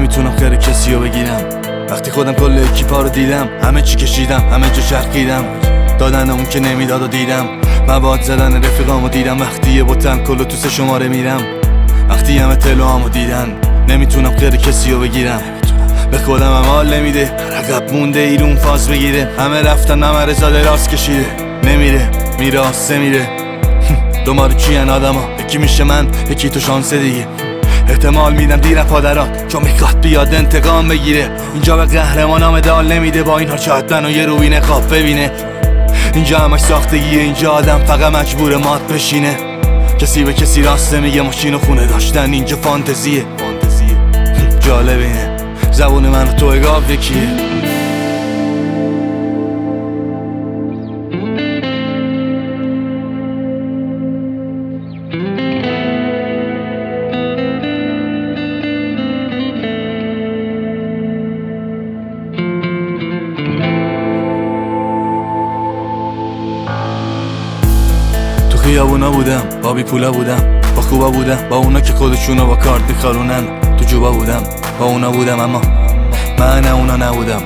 نمیتونم خیر کسی رو بگیرم. وقتی خودم کل اکیپا رو دیدم، همه چی کشیدم، همه جا چرخیدم، دادن اون که نمیداد و دیدم، مواد زدن رفیقامو دیدم. وقتی یه بوتن کلو تو 3 شماره میرم، وقتی همه تلوامو دیدن، نمیتونم خیر کسی رو بگیرم. به خودم هم حال نمیده، عقب مونده ایرون فاز بگیره. همه رفتن ممر زاده راست کشیده، نمیره میره آسه میره. دوماره چین آدما، یکی میشه من یکی تو شانس دیگه. احتمال میدم دیر پادرات چون میخواد بیاد انتقام بگیره. اینجا به قهرمانا مدال نمیده، با این ها شاید منو یه روبین خواب ببینه. اینجا همش ساختگیه، اینجا آدم فقط مجبور مات بشینه. کسی به کسی راست نمیگه، ماشین و خونه داشتن اینجا فانتزیه. جالب اینه زبون من و تو اگاب یکیه. تو خیابونا بودم، با بی پولا بودم، با خوبا بودم، با اونا که خودشونو با کارت میخارونن. تو جوبا بودم، با اونا بودم، اما من اونا نبودم.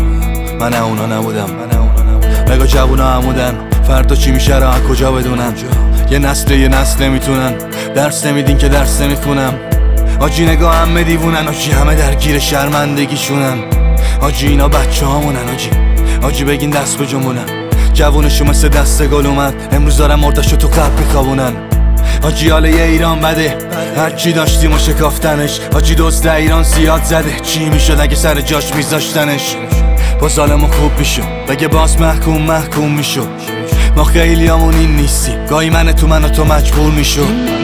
نگاه جوونا عمودن، فردا چی میشه را کجا بدونن. یه نسل نمیتونن، درس نمیدین که درس نمیخونم. آجی نگاه همه دیوونن، آجی همه درگیر شرمندگیشونن. آجی اینا بچه هامونن، آجی بگین دست به جنبونن. جوونشو مثل دست گل اومد، امروز دارم مردشو تو قلب میخوابونن. آجی حال یه ایران بده، هرچی داشتیم و شکافتنش. آجی دزد ایران زیاد زده، چی میشد اگه سر جاش میذاشتنش. با ظالمو خوب میشو، بگه باز محکوم میشو. ما خیلی همون این نیستی، گاهی من تو مجبور میشو.